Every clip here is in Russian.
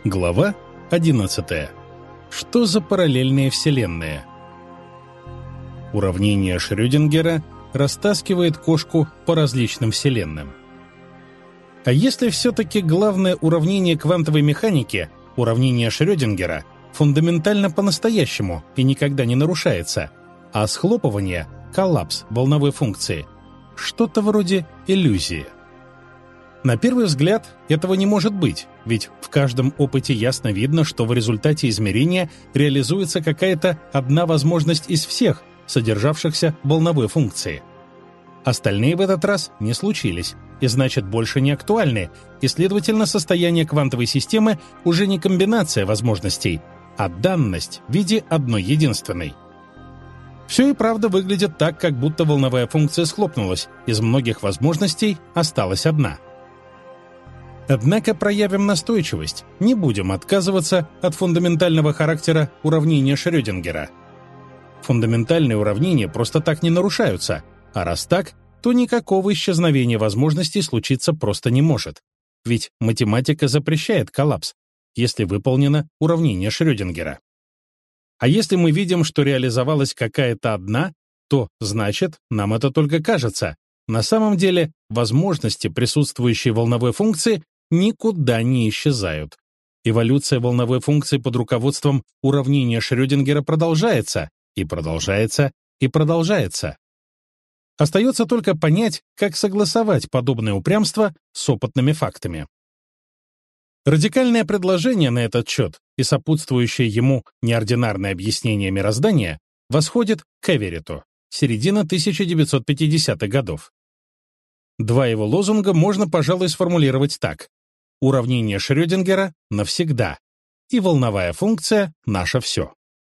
Глава 11. Что за параллельные вселенные? Уравнение Шрёдингера растаскивает кошку по различным вселенным. А если все-таки главное уравнение квантовой механики, уравнение Шрёдингера, фундаментально по-настоящему и никогда не нарушается, а схлопывание, коллапс волновой функции, что-то вроде иллюзии? На первый взгляд, этого не может быть, ведь в каждом опыте ясно видно, что в результате измерения реализуется какая-то одна возможность из всех, содержавшихся в волновой функции. Остальные в этот раз не случились, и значит больше не актуальны, и, следовательно, состояние квантовой системы уже не комбинация возможностей, а данность в виде одной единственной. Все и правда выглядит так, как будто волновая функция схлопнулась, из многих возможностей осталась одна. Однако проявим настойчивость, не будем отказываться от фундаментального характера уравнения Шрёдингера. Фундаментальные уравнения просто так не нарушаются, а раз так, то никакого исчезновения возможностей случиться просто не может. Ведь математика запрещает коллапс, если выполнено уравнение Шрёдингера. А если мы видим, что реализовалась какая-то одна, то, значит, нам это только кажется. На самом деле, возможности, присутствующие в волновой функции, никуда не исчезают. Эволюция волновой функции под руководством уравнения Шрёдингера продолжается, и продолжается, и продолжается. Остается только понять, как согласовать подобное упрямство с опытными фактами. Радикальное предложение на этот счет и сопутствующее ему неординарное объяснение мироздания восходит к Эверетту, середина 1950-х годов. Два его лозунга можно, пожалуй, сформулировать так: уравнение Шрёдингера навсегда, и волновая функция — наше все.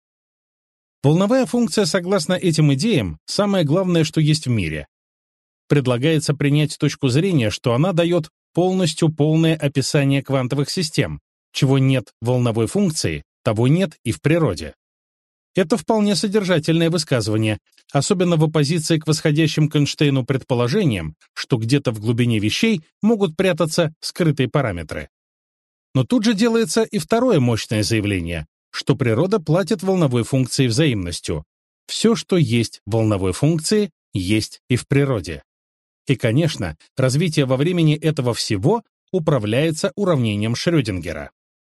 Волновая функция, согласно этим идеям, самое главное, что есть в мире. Предлагается принять точку зрения, что она дает полностью полное описание квантовых систем. Чего нет в волновой функции, того нет и в природе. Это вполне содержательное высказывание, особенно в оппозиции к восходящим к Эйнштейну предположениям, что где-то в глубине вещей могут прятаться скрытые параметры. Но тут же делается и второе мощное заявление, что природа платит волновой функции взаимностью. Все, что есть в волновой функции, есть и в природе. И, конечно, развитие во времени этого всего управляется уравнением Шрёдингера.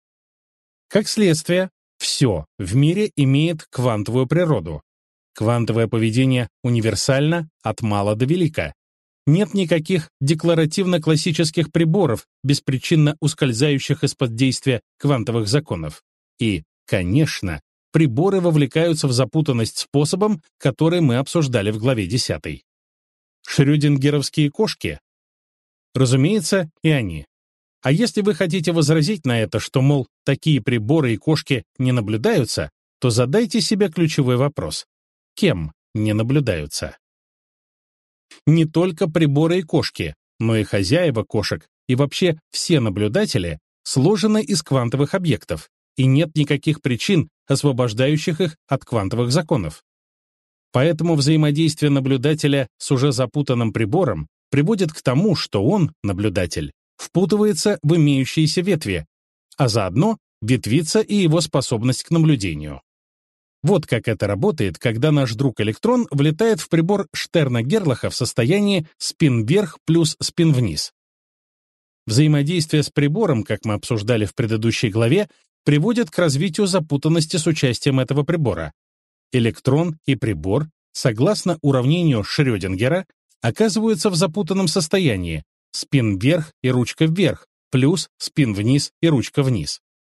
Как следствие, все в мире имеет квантовую природу. Квантовое поведение универсально от мала до велика. Нет никаких декларативно-классических приборов, беспричинно ускользающих из-под действия квантовых законов. И, конечно, приборы вовлекаются в запутанность способом, который мы обсуждали в главе 10. Шрёдингеровские кошки? Разумеется, и они. А если вы хотите возразить на это, что, мол, такие приборы и кошки не наблюдаются, то задайте себе ключевой вопрос: кем не наблюдаются? Не только приборы и кошки, но и хозяева кошек, и вообще все наблюдатели сложены из квантовых объектов, и нет никаких причин, освобождающих их от квантовых законов. Поэтому взаимодействие наблюдателя с уже запутанным прибором приводит к тому, что он, наблюдатель, впутывается в имеющиеся ветви, а заодно ветвится и его способность к наблюдению. Вот как это работает, когда наш друг-электрон влетает в прибор Штерна-Герлаха в состоянии спин вверх плюс спин вниз. Взаимодействие с прибором, как мы обсуждали в предыдущей главе, приводит к развитию запутанности с участием этого прибора. Электрон и прибор, согласно уравнению Шрёдингера, оказываются в запутанном состоянии: спин вверх и ручка вверх, плюс спин вниз и ручка вниз.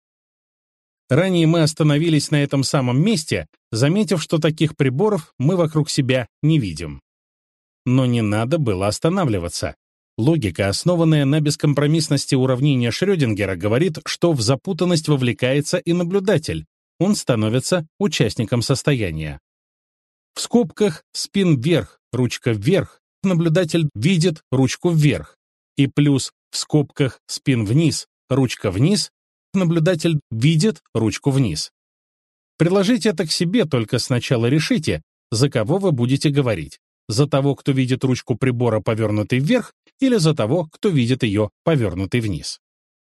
Ранее мы остановились на этом самом месте, заметив, что таких приборов мы вокруг себя не видим. Но не надо было останавливаться. Логика, основанная на бескомпромиссности уравнения Шрёдингера, говорит, что в запутанность вовлекается и наблюдатель, он становится участником состояния. В скобках спин вверх, ручка вверх, наблюдатель видит ручку вверх, и плюс в скобках спин вниз, ручка вниз, наблюдатель видит ручку вниз. Приложите это к себе, только сначала решите, за кого вы будете говорить: за того, кто видит ручку прибора повернутой вверх, или за того, кто видит ее повернутой вниз.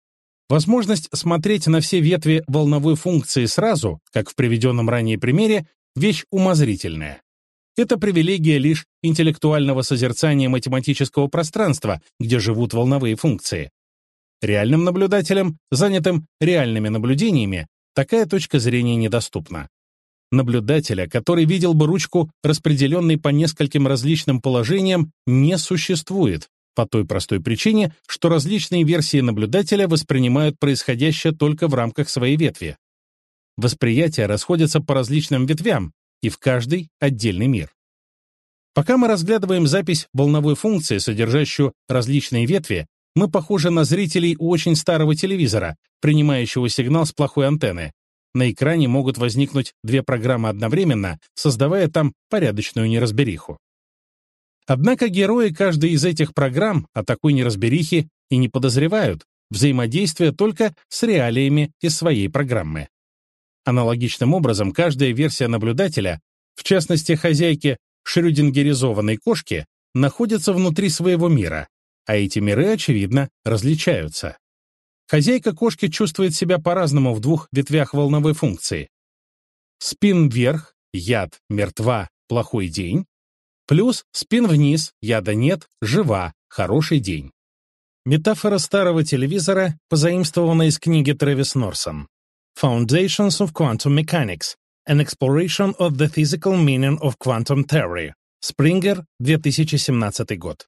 Возможность смотреть на все ветви волновой функции сразу, как в приведенном ранее примере, вещь умозрительная. Это привилегия лишь интеллектуального созерцания математического пространства, где живут волновые функции. Реальным наблюдателям, занятым реальными наблюдениями, такая точка зрения недоступна. Наблюдателя, который видел бы ручку, распределенной по нескольким различным положениям, не существует, по той простой причине, что различные версии наблюдателя воспринимают происходящее только в рамках своей ветви. Восприятия расходятся по различным ветвям, и в каждый отдельный мир. Пока мы разглядываем запись волновой функции, содержащую различные ветви, мы похожи на зрителей у очень старого телевизора, принимающего сигнал с плохой антенны. На экране могут возникнуть две программы одновременно, создавая там порядочную неразбериху. Однако герои каждой из этих программ о такой неразберихе и не подозревают, взаимодействия только с реалиями из своей программы. Аналогичным образом, каждая версия наблюдателя, в частности хозяйки шрёдингеризованной кошки, находится внутри своего мира, а эти миры, очевидно, различаются. Хозяйка кошки чувствует себя по-разному в двух ветвях волновой функции. Спин вверх, яд, мертва, плохой день, плюс спин вниз, яда нет, жива, хороший день. Метафора старого телевизора позаимствована из книги Трэвис Норсон «Foundations of Quantum Mechanics. An Exploration of the Physical Meaning of Quantum Theory». Springer, 2017 год.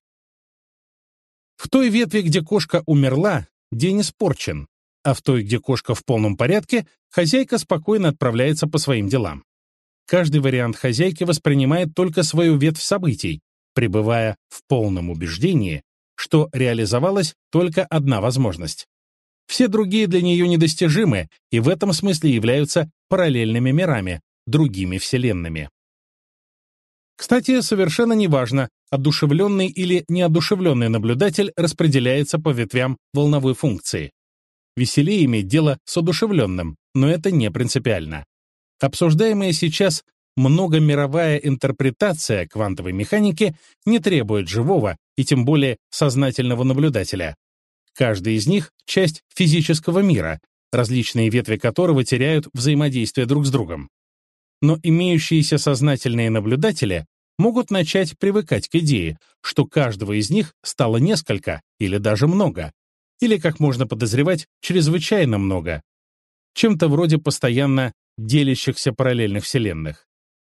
В той ветви, где кошка умерла, день испорчен, а в той, где кошка в полном порядке, хозяйка спокойно отправляется по своим делам. Каждый вариант хозяйки воспринимает только свою ветвь событий, пребывая в полном убеждении, что реализовалась только одна возможность. Все другие для нее недостижимы и в этом смысле являются параллельными мирами, другими вселенными. Кстати, совершенно неважно, одушевленный или неодушевленный наблюдатель распределяется по ветвям волновой функции. Веселее иметь дело с одушевленным, но это не принципиально. Обсуждаемая сейчас многомировая интерпретация квантовой механики не требует живого и тем более сознательного наблюдателя. Каждый из них — часть физического мира, различные ветви которого теряют взаимодействие друг с другом. Но имеющиеся сознательные наблюдатели могут начать привыкать к идее, что каждого из них стало несколько или даже много, или, как можно подозревать, чрезвычайно много, чем-то вроде постоянно делящихся параллельных вселенных.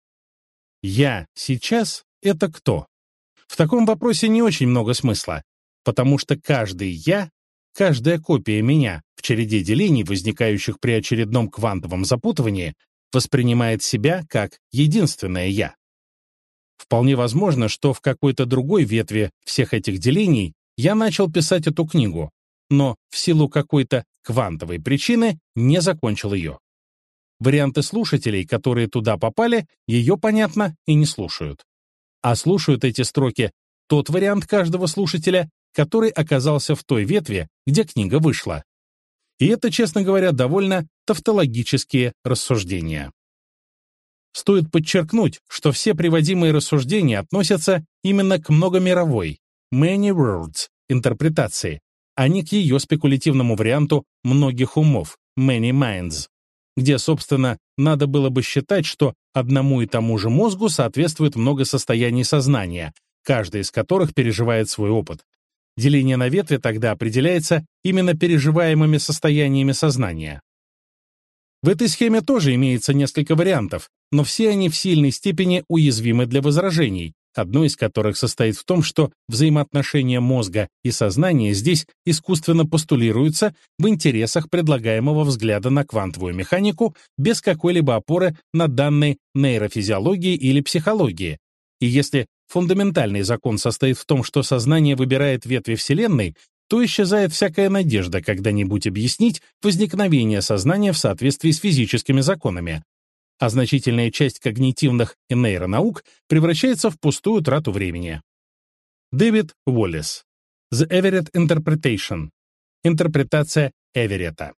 «Я сейчас» — это кто? В таком вопросе не очень много смысла, потому что каждый «я», каждая копия меня в череде делений, возникающих при очередном квантовом запутывании, воспринимает себя как единственное «я». Вполне возможно, что в какой-то другой ветви всех этих делений я начал писать эту книгу, но в силу какой-то квантовой причины не закончил ее. Варианты слушателей, которые туда попали, ее, понятно, и не слушают. А слушают эти строки тот вариант каждого слушателя, который оказался в той ветви, где книга вышла. И это, честно говоря, довольно тавтологические рассуждения. Стоит подчеркнуть, что все приводимые рассуждения относятся именно к многомировой, many worlds, интерпретации, а не к ее спекулятивному варианту многих умов, many minds, где, собственно, надо было бы считать, что одному и тому же мозгу соответствует много состояний сознания, каждый из которых переживает свой опыт. Деление на ветви тогда определяется именно переживаемыми состояниями сознания. В этой схеме тоже имеется несколько вариантов, но все они в сильной степени уязвимы для возражений, одно из которых состоит в том, что взаимоотношения мозга и сознания здесь искусственно постулируются в интересах предлагаемого взгляда на квантовую механику без какой-либо опоры на данные нейрофизиологии или психологии. И если фундаментальный закон состоит в том, что сознание выбирает ветви Вселенной, то исчезает всякая надежда когда-нибудь объяснить возникновение сознания в соответствии с физическими законами, а значительная часть когнитивных и нейронаук превращается в пустую трату времени. Дэвид Уоллес. The Everett Interpretation. Интерпретация Эверетта.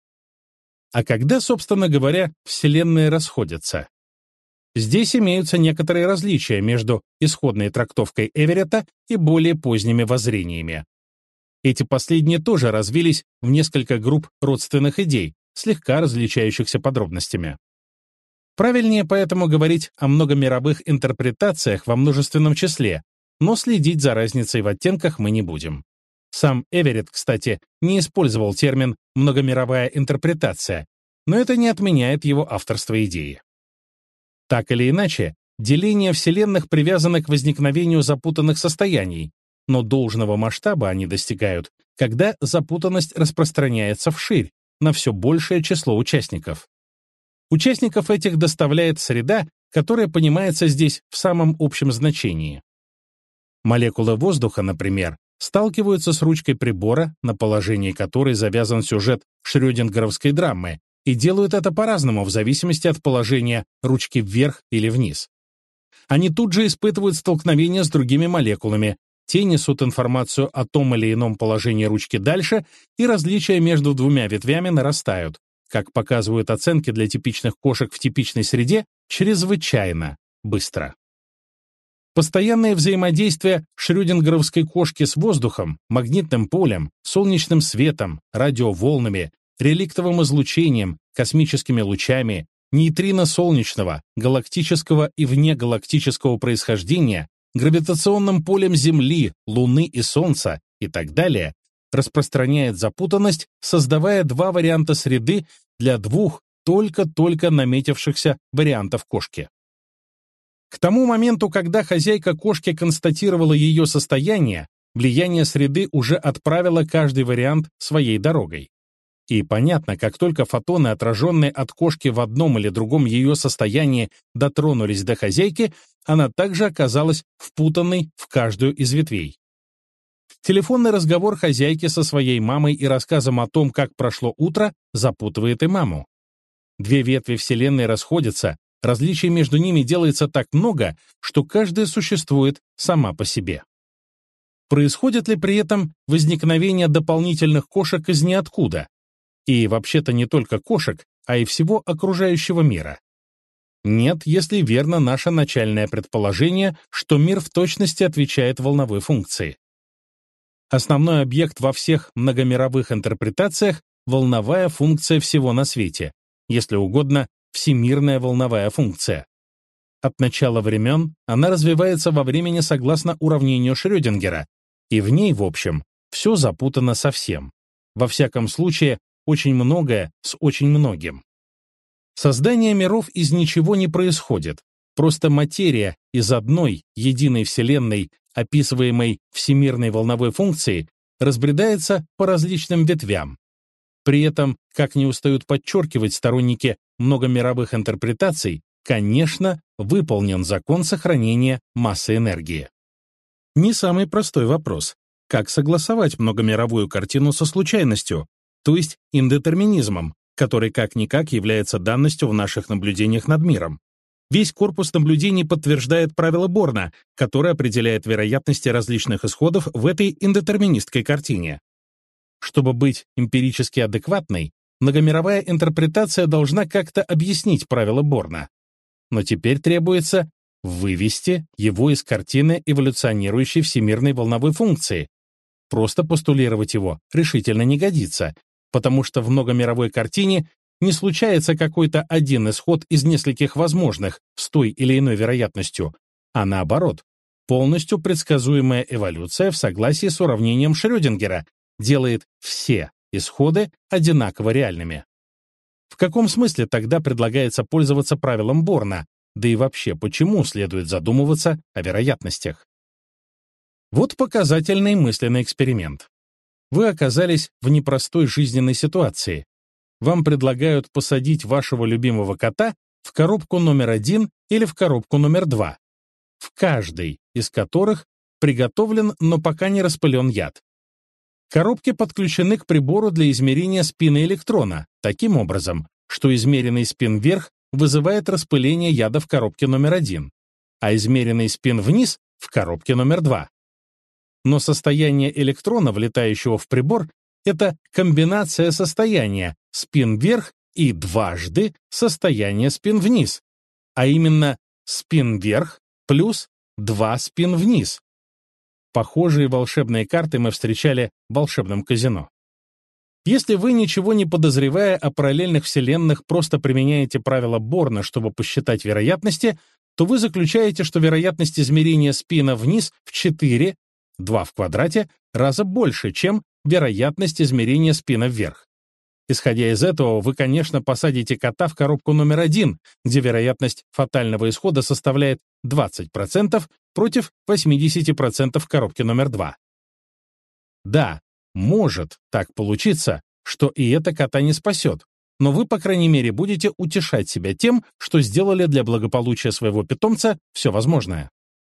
А когда, собственно говоря, вселенные расходятся? Здесь имеются некоторые различия между исходной трактовкой Эверетта и более поздними воззрениями. Эти последние тоже развились в несколько групп родственных идей, слегка различающихся подробностями. Правильнее поэтому говорить о многомировых интерпретациях во множественном числе, но следить за разницей в оттенках мы не будем. Сам Эверетт, кстати, не использовал термин «многомировая интерпретация», но это не отменяет его авторство идеи. Так или иначе, деление вселенных привязано к возникновению запутанных состояний, но должного масштаба они достигают, когда запутанность распространяется вширь, на все большее число участников. Участников этих доставляет среда, которая понимается здесь в самом общем значении. Молекулы воздуха, например, сталкиваются с ручкой прибора, на положении которой завязан сюжет шрёдингеровской драмы, и делают это по-разному в зависимости от положения ручки вверх или вниз. Они тут же испытывают столкновение с другими молекулами, те несут информацию о том или ином положении ручки дальше, и различия между двумя ветвями нарастают, как показывают оценки для типичных кошек в типичной среде, чрезвычайно быстро. Постоянное взаимодействие шрёдингеровской кошки с воздухом, магнитным полем, солнечным светом, радиоволнами, реликтовым излучением, космическими лучами, нейтрино солнечного, галактического и внегалактического происхождения, гравитационным полем Земли, Луны и Солнца и так далее, распространяет запутанность, создавая два варианта среды для двух только-только наметившихся вариантов кошки. К тому моменту, когда хозяйка кошки констатировала ее состояние, влияние среды уже отправило каждый вариант своей дорогой. И понятно, как только фотоны, отраженные от кошки в одном или другом ее состоянии, дотронулись до хозяйки, она также оказалась впутанной в каждую из ветвей. Телефонный разговор хозяйки со своей мамой и рассказом о том, как прошло утро, запутывает и маму. Две ветви Вселенной расходятся, различий между ними делается так много, что каждая существует сама по себе. Происходит ли при этом возникновение дополнительных кошек из ниоткуда? И вообще-то не только кошек, а и всего окружающего мира? Нет, если верно наше начальное предположение, что мир в точности отвечает волновой функции. Основной объект во всех многомировых интерпретациях — волновая функция всего на свете, если угодно, всемирная волновая функция. От начала времен она развивается во времени согласно уравнению Шрёдингера, и в ней, в общем, все запутано совсем. Во всяком случае, очень многое с очень многим. Создание миров из ничего не происходит, просто материя из одной, единой Вселенной, описываемой всемирной волновой функцией, разбредается по различным ветвям. При этом, как не устают подчеркивать сторонники многомировых интерпретаций, конечно, выполнен закон сохранения массы энергии. Не самый простой вопрос. Как согласовать многомировую картину со случайностью, то есть индетерминизмом, который как-никак является данностью в наших наблюдениях над миром? Весь корпус наблюдений подтверждает правило Борна, которое определяет вероятности различных исходов в этой индетерминистской картине. Чтобы быть эмпирически адекватной, многомировая интерпретация должна как-то объяснить правило Борна. Но теперь требуется вывести его из картины эволюционирующей всемирной волновой функции. Просто постулировать его решительно не годится, потому что в многомировой картине не случается какой-то один исход из нескольких возможных с той или иной вероятностью, а наоборот, полностью предсказуемая эволюция в согласии с уравнением Шрёдингера делает все исходы одинаково реальными. В каком смысле тогда предлагается пользоваться правилом Борна, да и вообще почему следует задумываться о вероятностях? Вот показательный мысленный эксперимент. Вы оказались в непростой жизненной ситуации. Вам предлагают посадить вашего любимого кота в коробку номер 1 или в коробку номер 2, в каждой из которых приготовлен, но пока не распылен яд. Коробки подключены к прибору для измерения спина электрона, таким образом, что измеренный спин вверх вызывает распыление яда в коробке номер 1, а измеренный спин вниз — в коробке номер 2. Но состояние электрона, влетающего в прибор, это комбинация состояния спин вверх и дважды состояние спин вниз, а именно спин вверх плюс 2 спин вниз. Похожие волшебные карты мы встречали в волшебном казино. Если вы, ничего не подозревая о параллельных вселенных, просто применяете правила Борна, чтобы посчитать вероятности, то вы заключаете, что вероятность измерения спина вниз в 4, 2 в квадрате, раза больше, чем вероятность измерения спина вверх. Исходя из этого, вы, конечно, посадите кота в коробку номер 1, где вероятность фатального исхода составляет 20% против 80% в коробке номер 2. Да, может так получиться, что и это кота не спасет, но вы, по крайней мере, будете утешать себя тем, что сделали для благополучия своего питомца все возможное.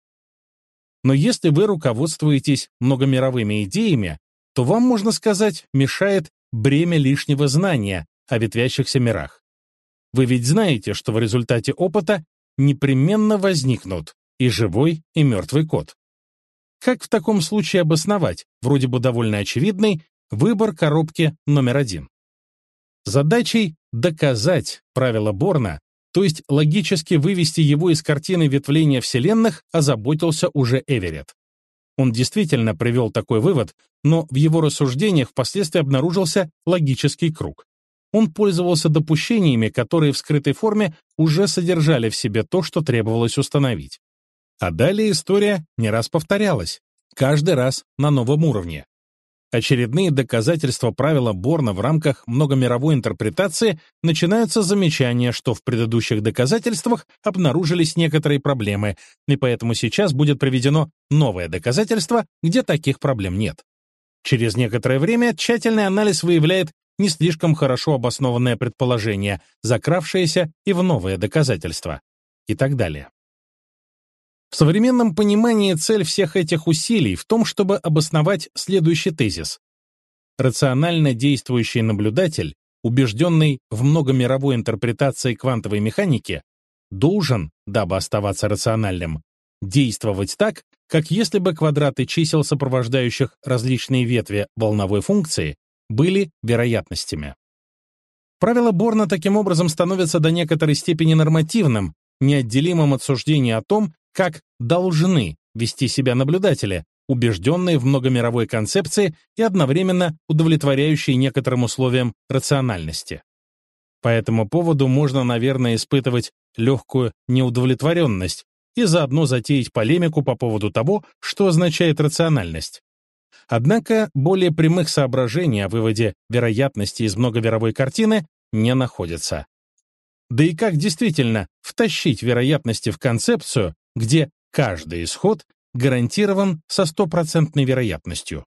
Но если вы руководствуетесь многомировыми идеями, то вам, можно сказать, мешает бремя лишнего знания о ветвящихся мирах. Вы ведь знаете, что в результате опыта непременно возникнут и живой, и мертвый кот. Как в таком случае обосновать, вроде бы довольно очевидный, выбор коробки номер 1? Задачей доказать правило Борна, то есть логически вывести его из картины ветвления вселенных, озаботился уже Эверетт. Он действительно привел такой вывод, но в его рассуждениях впоследствии обнаружился логический круг. Он пользовался допущениями, которые в скрытой форме уже содержали в себе то, что требовалось установить. А далее история не раз повторялась, каждый раз на новом уровне. Очередные доказательства правила Борна в рамках многомировой интерпретации начинаются с замечания, что в предыдущих доказательствах обнаружились некоторые проблемы, и поэтому сейчас будет приведено новое доказательство, где таких проблем нет. Через некоторое время тщательный анализ выявляет не слишком хорошо обоснованное предположение, закравшееся и в новое доказательство, и так далее. В современном понимании цель всех этих усилий в том, чтобы обосновать следующий тезис. Рационально действующий наблюдатель, убежденный в многомировой интерпретации квантовой механики, должен, дабы оставаться рациональным, действовать так, как если бы квадраты чисел, сопровождающих различные ветви волновой функции, были вероятностями. Правило Борна таким образом становится до некоторой степени нормативным, неотделимым от суждения о том, как должны вести себя наблюдатели, убежденные в многомировой концепции и одновременно удовлетворяющие некоторым условиям рациональности. По этому поводу можно, наверное, испытывать легкую неудовлетворенность и заодно затеять полемику по поводу того, что означает рациональность. Однако более прямых соображений о выводе вероятности из многомировой картины не находится. Да и как действительно втащить вероятности в концепцию, где каждый исход гарантирован со стопроцентной вероятностью?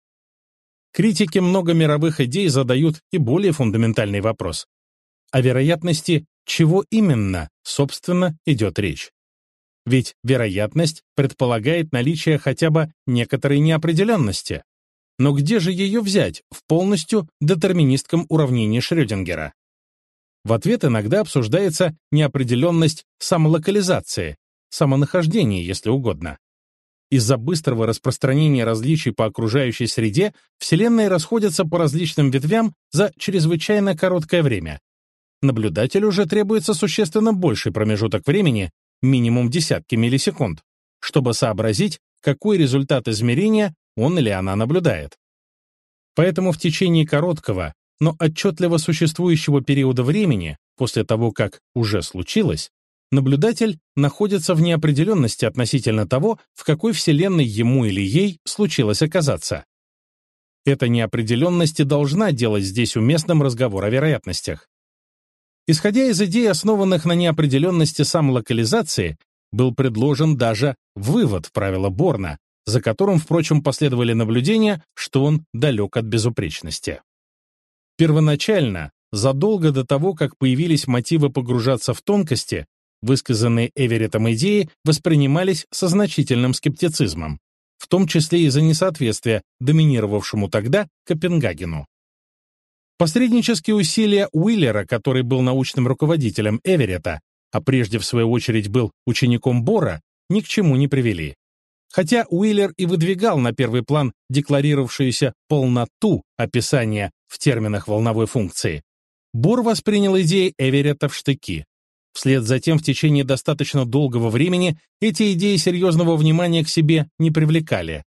Критики многомировых идей задают и более фундаментальный вопрос. О вероятности чего именно, собственно, идет речь? Ведь вероятность предполагает наличие хотя бы некоторой неопределенности. Но где же ее взять в полностью детерминистском уравнении Шрёдингера? В ответ иногда обсуждается неопределенность самолокализации, самонахождения, если угодно. Из-за быстрого распространения различий по окружающей среде Вселенные расходятся по различным ветвям за чрезвычайно короткое время. Наблюдателю же требуется существенно больший промежуток времени, минимум десятки миллисекунд, чтобы сообразить, какой результат измерения он или она наблюдает. Поэтому в течение короткого, но отчетливо существующего периода времени, после того, как уже случилось, наблюдатель находится в неопределенности относительно того, в какой вселенной ему или ей случилось оказаться. Эта неопределенность и должна делать здесь уместным разговор о вероятностях. Исходя из идей, основанных на неопределенности самолокализации, был предложен даже вывод правила Борна, за которым, впрочем, последовали наблюдения, что он далек от безупречности. Первоначально, задолго до того, как появились мотивы погружаться в тонкости, высказанные Эвереттом идеи воспринимались со значительным скептицизмом, в том числе из-за несоответствия доминировавшему тогда Копенгагену. Посреднические усилия Уиллера, который был научным руководителем Эверетта, а прежде в свою очередь был учеником Бора, ни к чему не привели. Хотя Уиллер и выдвигал на первый план декларировавшуюся полноту описания в терминах волновой функции, Бор воспринял идеи Эверетта в штыки. Вслед за тем в течение достаточно долгого времени эти идеи серьезного внимания к себе не привлекали,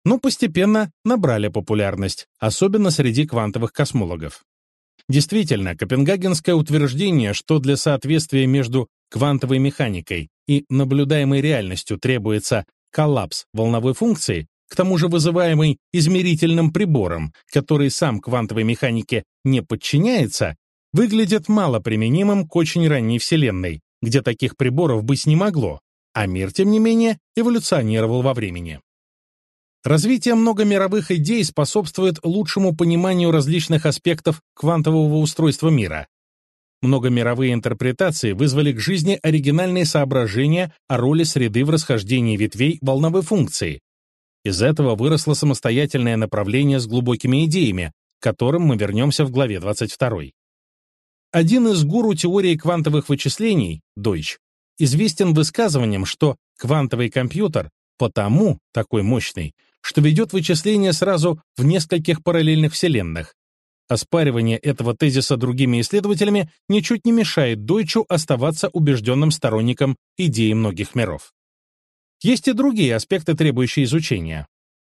но постепенно набрали популярность, особенно среди квантовых космологов. Действительно, копенгагенское утверждение, что для соответствия между квантовой механикой и наблюдаемой реальностью требуется коллапс волновой функции, к тому же вызываемый измерительным прибором, который сам квантовой механике не подчиняется, выглядит малоприменимым к очень ранней Вселенной, где таких приборов быть не могло, а мир, тем не менее, эволюционировал во времени. Развитие многомировых идей способствует лучшему пониманию различных аспектов квантового устройства мира. Многомировые интерпретации вызвали к жизни оригинальные соображения о роли среды в расхождении ветвей волновой функции. Из этого выросло самостоятельное направление с глубокими идеями, к которым мы вернемся в главе 22. Один из гуру теории квантовых вычислений, Дойч, известен высказыванием, что квантовый компьютер потому такой мощный, что ведет вычисления сразу в нескольких параллельных вселенных. Оспаривание этого тезиса другими исследователями ничуть не мешает Дойчу оставаться убежденным сторонником идеи многих миров. Есть и другие аспекты, требующие изучения.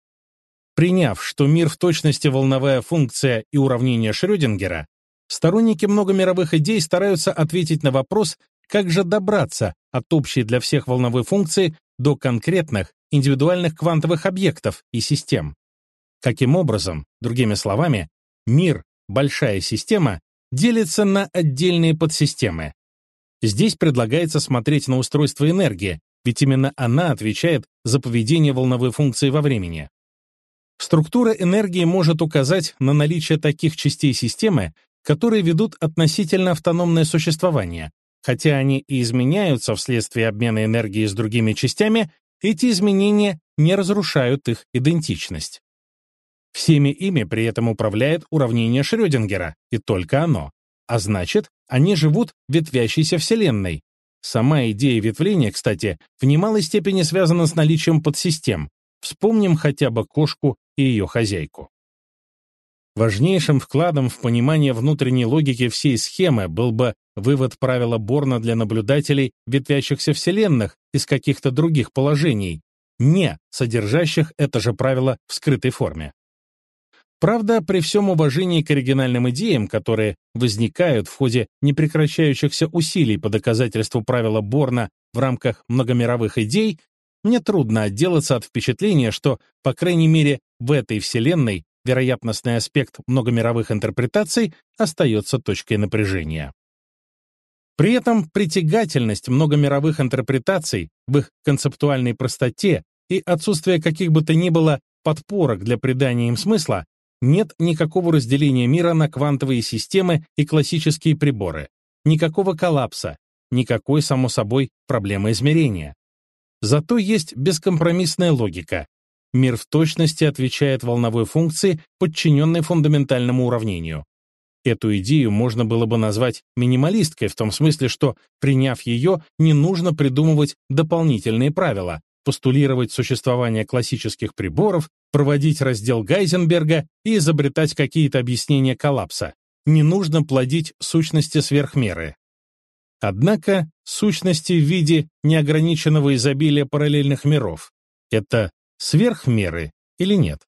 Приняв, что мир в точности волновая функция и уравнение Шрёдингера, сторонники многомировых идей стараются ответить на вопрос, как же добраться от общей для всех волновой функции до конкретных, индивидуальных квантовых объектов и систем. Каким образом, другими словами, мир, большая система, делится на отдельные подсистемы. Здесь предлагается смотреть на устройство энергии, ведь именно она отвечает за поведение волновой функции во времени. Структура энергии может указать на наличие таких частей системы, которые ведут относительно автономное существование. Хотя они и изменяются вследствие обмена энергии с другими частями, эти изменения не разрушают их идентичность. Всеми ими при этом управляет уравнение Шрёдингера, и только оно. А значит, они живут в ветвящейся Вселенной. Сама идея ветвления, кстати, в немалой степени связана с наличием подсистем. Вспомним хотя бы кошку и ее хозяйку. Важнейшим вкладом в понимание внутренней логики всей схемы был бы вывод правила Борна для наблюдателей ветвящихся вселенных из каких-то других положений, не содержащих это же правило в скрытой форме. Правда, при всем уважении к оригинальным идеям, которые возникают в ходе непрекращающихся усилий по доказательству правила Борна в рамках многомировых идей, мне трудно отделаться от впечатления, что, по крайней мере, в этой вселенной вероятностный аспект многомировых интерпретаций остается точкой напряжения. При этом притягательность многомировых интерпретаций в их концептуальной простоте и отсутствие каких бы то ни было подпорок для придания им смысла нет никакого разделения мира на квантовые системы и классические приборы, никакого коллапса, никакой, само собой, проблемы измерения. Зато есть бескомпромиссная логика. Мир в точности отвечает волновой функции, подчиненной фундаментальному уравнению. Эту идею можно было бы назвать минималисткой в том смысле, что, приняв ее, не нужно придумывать дополнительные правила, постулировать существование классических приборов, проводить раздел Гайзенберга и изобретать какие-то объяснения коллапса. Не нужно плодить сущности сверхмеры. Однако сущности в виде неограниченного изобилия параллельных миров — это сверхмеры или нет?